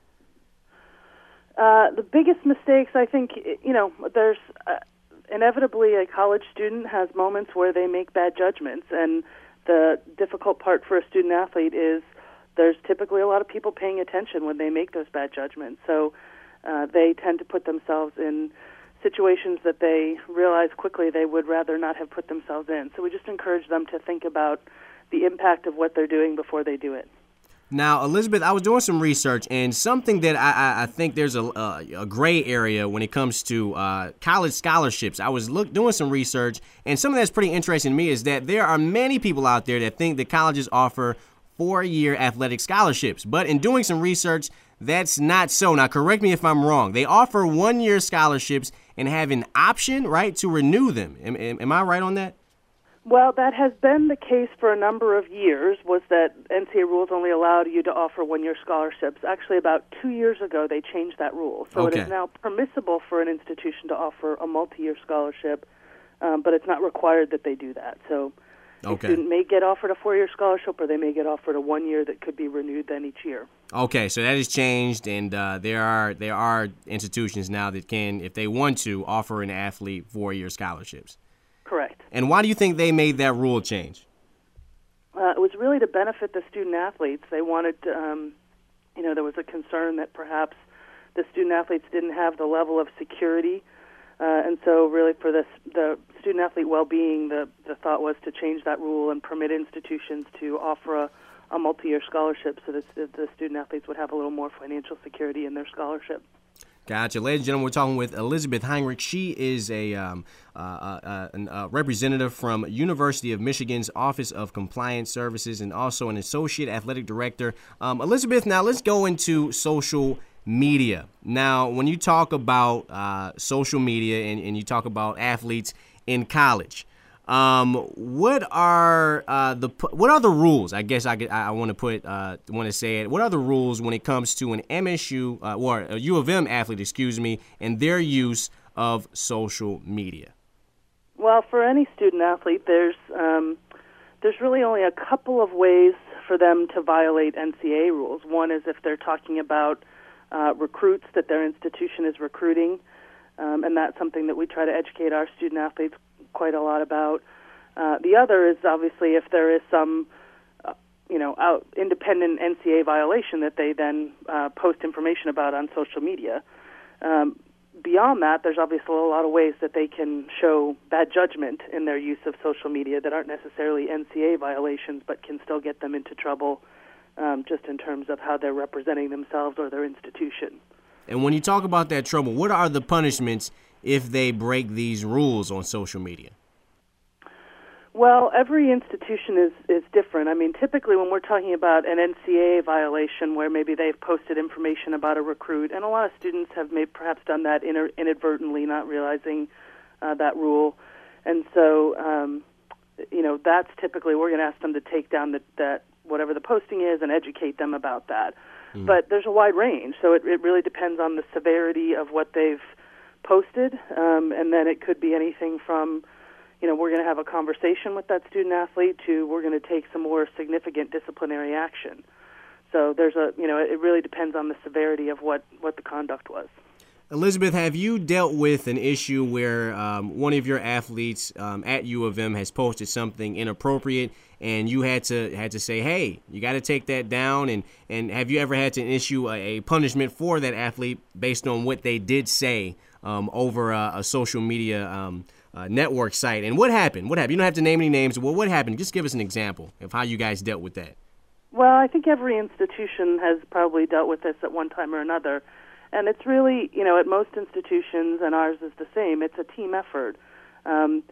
The biggest mistakes, I think, there's inevitably a college student has moments where they make bad judgments, and the difficult part for a student athlete is there's typically a lot of people paying attention when they make those bad judgments. So they tend to put themselves in situations that they realize quickly they would rather not have put themselves in. So we just encourage them to think about the impact of what they're doing before they do it. Now, Elizabeth, I was doing some research, and something that I think there's a gray area when it comes to college scholarships. I was doing some research, and something that's pretty interesting to me is that there are many people out there that think that colleges offer 4-year athletic scholarships. But in doing some research, that's not so. Now, correct me if I'm wrong. They offer 1-year scholarships and have an option, right, to renew them. Am I right on that? Well, that has been the case for a number of years, was that NCAA rules only allowed you to offer 1-year scholarships. Actually, about 2 years ago, they changed that rule. So It is now permissible for an institution to offer a multi-year scholarship, but it's not required that they do that. So a student may get offered a 4-year scholarship, or they may get offered a 1-year that could be renewed then each year. Okay, so that has changed, and there are institutions now that can, if they want to, offer an athlete 4-year scholarships. Correct. And why do you think they made that rule change? It was really to benefit the student athletes. They wanted, there was a concern that perhaps the student athletes didn't have the level of security, and so really for the student athlete well-being, the thought was to change that rule and permit institutions to offer a multi-year scholarship so that the student athletes would have a little more financial security in their scholarship. Gotcha. Ladies and gentlemen, we're talking with Elizabeth Heinrich. She is a representative from University of Michigan's Office of Compliance Services and also an associate athletic director. Elizabeth, now let's go into social media. Now, when you talk about social media and you talk about athletes in college, what are the rules? I guess I want to say it. What are the rules when it comes to an MSU or a U of M athlete, and their use of social media? Well, for any student athlete, there's really only a couple of ways for them to violate NCAA rules. One is if they're talking about recruits that their institution is recruiting, and that's something that we try to educate our student athletes quite a lot about. The other is obviously if there is some, independent NCAA violation that they then post information about on social media. Beyond that, there's obviously a lot of ways that they can show bad judgment in their use of social media that aren't necessarily NCAA violations, but can still get them into trouble just in terms of how they're representing themselves or their institution. And when you talk about that trouble, what are the punishments if they break these rules on social media? Well, every institution is different. I mean, typically when we're talking about an NCAA violation where maybe they've posted information about a recruit, and a lot of students have perhaps done that inadvertently, not realizing that rule. And so, that's typically we're going to ask them to take down that whatever the posting is and educate them about that. But there's a wide range, so it really depends on the severity of what they've posted, and then it could be anything from, we're going to have a conversation with that student athlete to we're going to take some more significant disciplinary action. So there's it really depends on the severity of what the conduct was. Elizabeth, have you dealt with an issue where one of your athletes at U of M has posted something inappropriate and you had to say, hey, you got to take that down? And have you ever had to issue a punishment for that athlete based on what they did say over a social media network site? And what happened? You don't have to name any names. Well, what happened? Just give us an example of how you guys dealt with that. Well, I think every institution has probably dealt with this at one time or another. And it's really, at most institutions, and ours is the same, it's a team effort.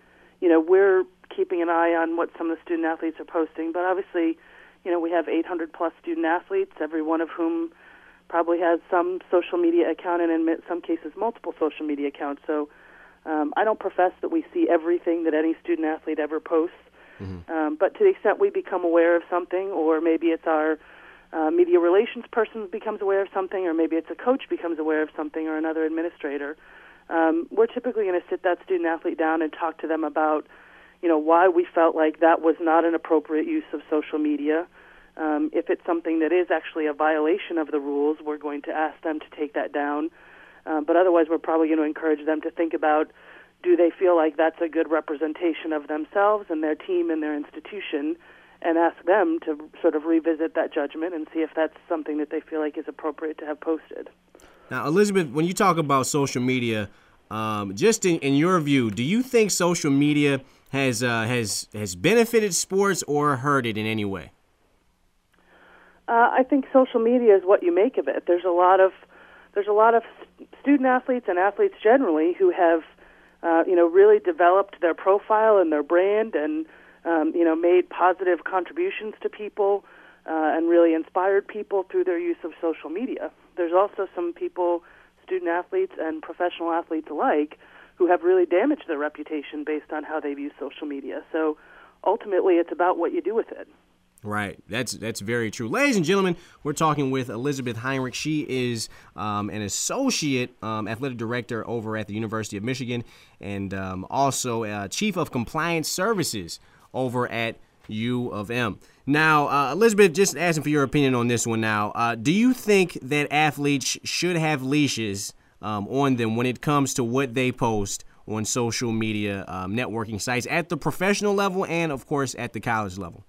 we're keeping an eye on what some of the student athletes are posting. But obviously, we have 800-plus student athletes, every one of whom probably has some social media account and in some cases multiple social media accounts. So I don't profess that we see everything that any student athlete ever posts. But to the extent we become aware of something, or maybe it's our media relations person becomes aware of something, or maybe it's a coach becomes aware of something, or another administrator, we're typically going to sit that student athlete down and talk to them about, why we felt like that was not an appropriate use of social media. If it's something that is actually a violation of the rules, we're going to ask them to take that down. But otherwise, we're probably going to encourage them to think about, do they feel like that's a good representation of themselves and their team and their institution, and ask them to sort of revisit that judgment and see if that's something that they feel like is appropriate to have posted. Now, Elizabeth, when you talk about social media, just in your view, do you think social media has benefited sports or hurt it in any way? I think social media is what you make of it. There's a lot of student athletes and athletes generally who have really developed their profile and their brand, and made positive contributions to people, and really inspired people through their use of social media. There's also some people, student athletes and professional athletes alike, who have really damaged their reputation based on how they've used social media. So ultimately, it's about what you do with it. Right. That's very true. Ladies and gentlemen, we're talking with Elizabeth Heinrich. She is an associate athletic director over at the University of Michigan, and also chief of compliance services over at U of M. Now, Elizabeth, just asking for your opinion on this one now. Do you think that athletes should have leashes on them when it comes to what they post on social media networking sites at the professional level and, of course, at the college level?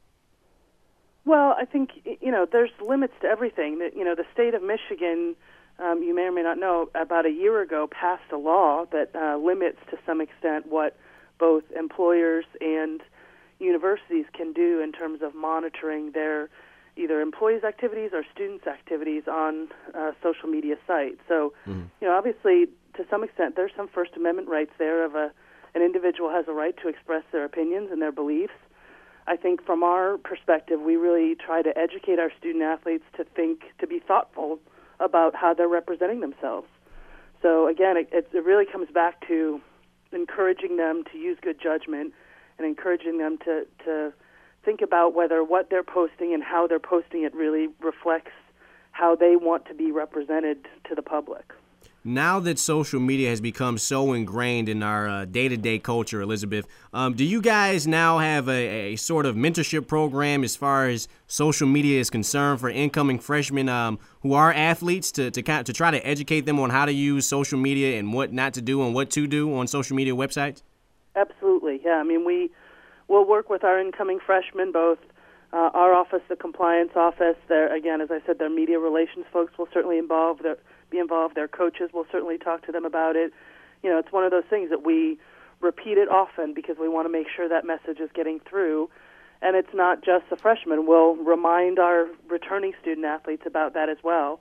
Well, I think, there's limits to everything. The state of Michigan, you may or may not know, about a year ago passed a law that limits to some extent what both employers and universities can do in terms of monitoring their either employees' activities or students' activities on social media sites. So, obviously, to some extent, there's some First Amendment rights there of an individual has a right to express their opinions and their beliefs. I think from our perspective, we really try to educate our student athletes to be thoughtful about how they're representing themselves. So again, it really comes back to encouraging them to use good judgment and encouraging them to think about whether what they're posting and how they're posting it really reflects how they want to be represented to the public. Now that social media has become so ingrained in our day-to-day culture, Elizabeth, do you guys now have a sort of mentorship program as far as social media is concerned for incoming freshmen who are athletes to try to educate them on how to use social media and what not to do and what to do on social media websites? Absolutely, yeah. I mean, we'll work with our incoming freshmen, both our office, the compliance office. Again, as I said, their media relations folks will certainly be involved. Their coaches will certainly talk to them about it. It's one of those things that we repeat it often because we want to make sure that message is getting through. And it's not just the freshmen. We'll remind our returning student athletes about that as well.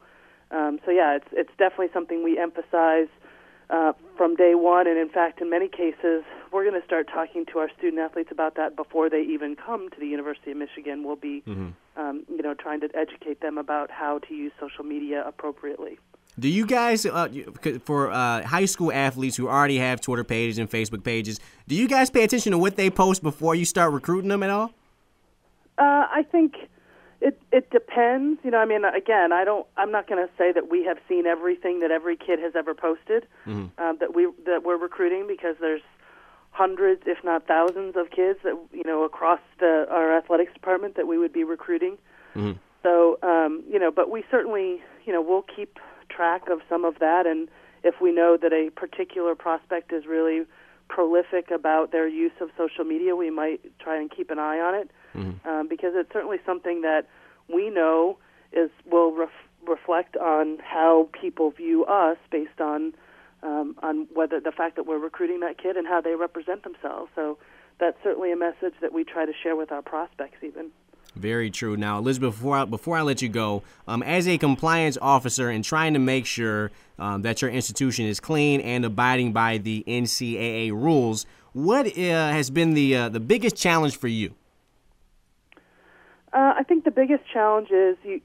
It's definitely something we emphasize from day one. And in fact, in many cases, we're going to start talking to our student athletes about that before they even come to the University of Michigan. We'll be, trying to educate them about how to use social media appropriately. Do you guys, for high school athletes who already have Twitter pages and Facebook pages, do you guys pay attention to what they post before you start recruiting them at all? I think it depends. Again, I'm not going to say that we have seen everything that every kid has ever posted that we're recruiting, because there's hundreds, if not thousands, of kids that across our athletics department that we would be recruiting. So but we certainly we'll keep track of some of that, and if we know that a particular prospect is really prolific about their use of social media, we might try and keep an eye on it, because it's certainly something that we know will reflect on how people view us based on whether the fact that we're recruiting that kid and how they represent themselves. So that's certainly a message that we try to share with our prospects even. Very true. Now, Elizabeth, before I let you go, as a compliance officer and trying to make sure that your institution is clean and abiding by the NCAA rules, what has been the biggest challenge for you? I think the biggest challenge is you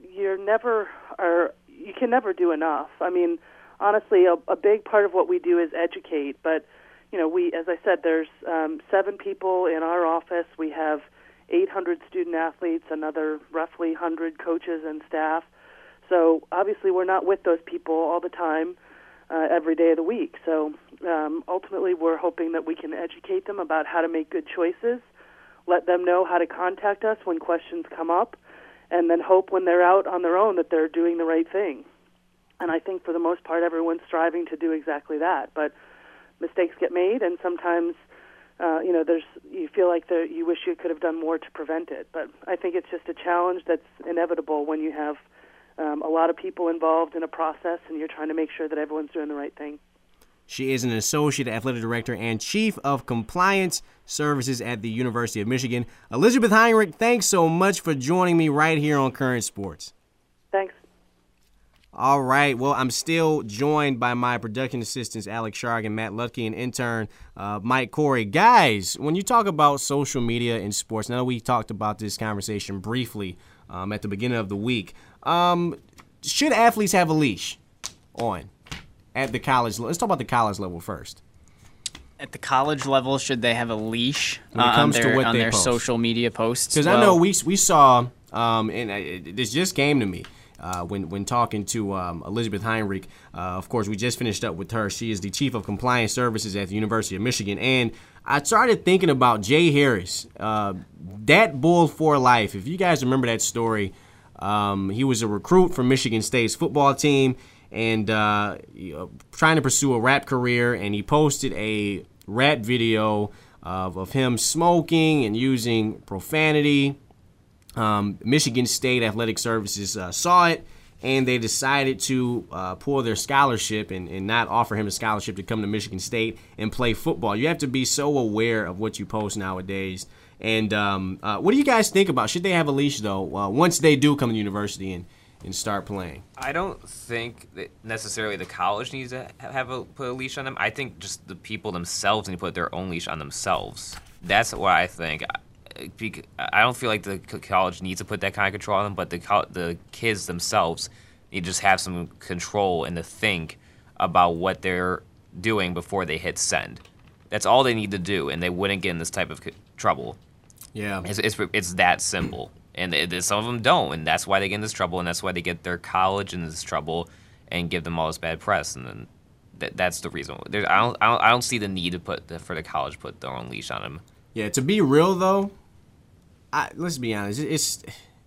can never do enough. I mean, honestly, a big part of what we do is educate. But as I said, there's 7 people in our office. We have 800 student athletes, another roughly 100 coaches and staff. So obviously, we're not with those people all the time, every day of the week. So ultimately, we're hoping that we can educate them about how to make good choices, let them know how to contact us when questions come up, and then hope when they're out on their own that they're doing the right thing. And I think for the most part, everyone's striving to do exactly that. But mistakes get made, and sometimes, you feel like you wish you could have done more to prevent it. But I think it's just a challenge that's inevitable when you have a lot of people involved in a process and you're trying to make sure that everyone's doing the right thing. She is an Associate Athletic Director and Chief of Compliance Services at the University of Michigan. Elizabeth Heinrich, thanks so much for joining me right here on Current Sports. Thanks. All right. Well, I'm still joined by my production assistants, Alex Sharg and Matt Lutke, and intern Mike Corey. Guys, when you talk about social media in sports, now we talked about this conversation briefly at the beginning of the week. Should athletes have a leash on at the college level? Let's talk about the college level first. At the college level, should they have a leash when it comes to what on they their post? social media posts? Because I know we saw, and this just came to me when talking to Elizabeth Heinrich. Of course, we just finished up with her. She is the Chief of Compliance Services at the University of Michigan. And I started thinking about Jay Harris, that bull for life. If you guys remember that story, he was a recruit for Michigan State's football team and trying to pursue a rap career, and he posted a rap video of him smoking and using profanity. Michigan State Athletic Services saw it, and they decided to pull their scholarship and not offer him a scholarship to come to Michigan State and play football. You have to be so aware of what you post nowadays. And what do you guys think about? Should they have a leash, though, once they do come to university and start playing? I don't think that necessarily the college needs to put a leash on them. I think just the people themselves need to put their own leash on themselves. That's what I think. I don't feel like the college needs to put that kind of control on them, but the kids themselves need to just have some control and to think about what they're doing before they hit send. That's all they need to do, and they wouldn't get in this type of trouble. Yeah, it's that simple. And some of them don't, and that's why they get in this trouble, and that's why they get their college in this trouble and give them all this bad press. And then that's the reason. I don't see the need for the college to put their own leash on them. Yeah, to be real though, let's be honest.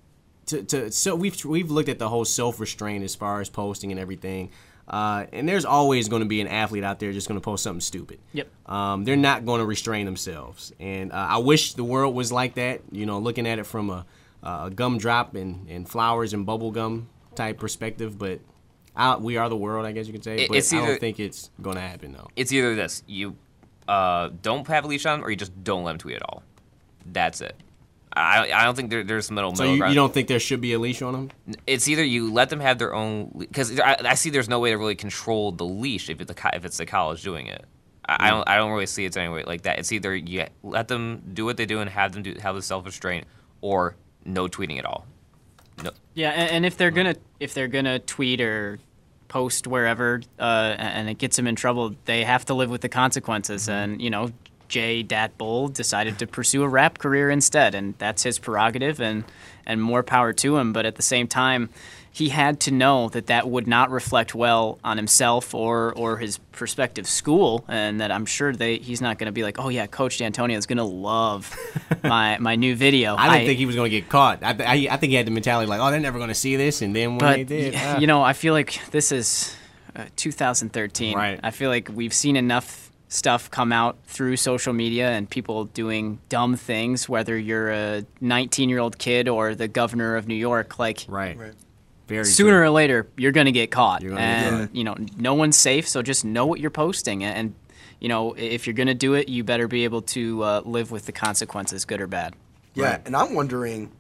So we've looked at the whole self-restraint as far as posting and everything, and there's always going to be an athlete out there just going to post something stupid. Yep. They're not going to restrain themselves, and I wish the world was like that. Looking at it from a gumdrop and flowers and bubble gum type perspective, but we are the world, I guess you could say. But I don't think it's going to happen though. It's either this: you don't have a leash on, or you just don't let them tweet at all. That's it. I don't think there's middle ground. So you don't think there should be a leash on them? It's either you let them have their own, because I see there's no way to really control the leash if it's the college doing it. I don't really see it anyway like that. It's either you let them do what they do and have them have the self-restraint, or no tweeting at all. No. Yeah, and if they're gonna tweet or post wherever and it gets them in trouble, they have to live with the consequences. And Jay Dat Bull decided to pursue a rap career instead, and that's his prerogative, and more power to him. But at the same time, he had to know that would not reflect well on himself or his prospective school, and that I'm sure he's not going to be like, oh yeah, Coach D'Antonio is going to love my new video. I didn't think he was going to get caught. I think he had the mentality like, oh, they're never going to see this, and then when they did. I feel like this is 2013. Right. I feel like we've seen enough stuff come out through social media and people doing dumb things, whether you're a 19-year-old kid or the governor of New York. Like, right. Very sooner true. or later, you're going to get caught. No one's safe, so just know what you're posting. And, if you're going to do it, you better be able to live with the consequences, good or bad. Yeah, and I'm wondering,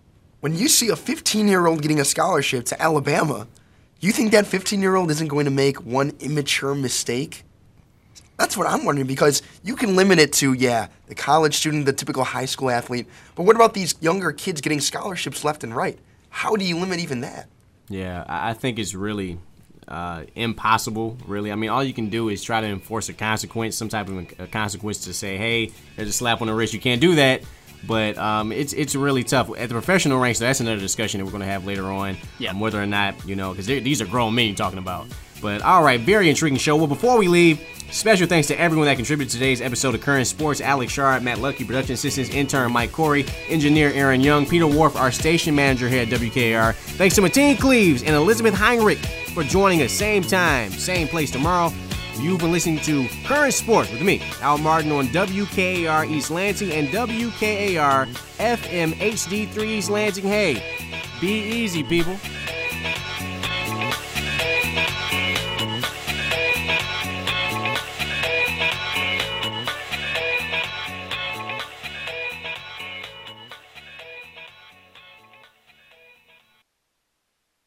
when you see a 15-year-old getting a scholarship to Alabama, you think that 15-year-old isn't going to make one immature mistake? That's what I'm wondering, because you can limit it to, the college student, the typical high school athlete, but what about these younger kids getting scholarships left and right? How do you limit even that? Yeah, I think it's really impossible, really. I mean, all you can do is try to enforce a consequence, some type of a consequence to say, hey, there's a slap on the wrist, you can't do that. But it's really tough. At the professional ranks, that's another discussion that we're going to have later on, whether or not, because these are grown men you're talking about. But, all right, very intriguing show. Well, before we leave, special thanks to everyone that contributed to today's episode of Current Sports. Alex Sharp, Matt Lucky, production assistants, intern Mike Corey, engineer Aaron Young, Peter Wharf, our station manager here at WKAR. Thanks to Mateen Cleaves and Elizabeth Heinrich for joining us. Same time, same place tomorrow. You've been listening to Current Sports with me, Al Martin, on WKAR East Lansing and WKAR FM HD3 East Lansing. Hey, be easy, people.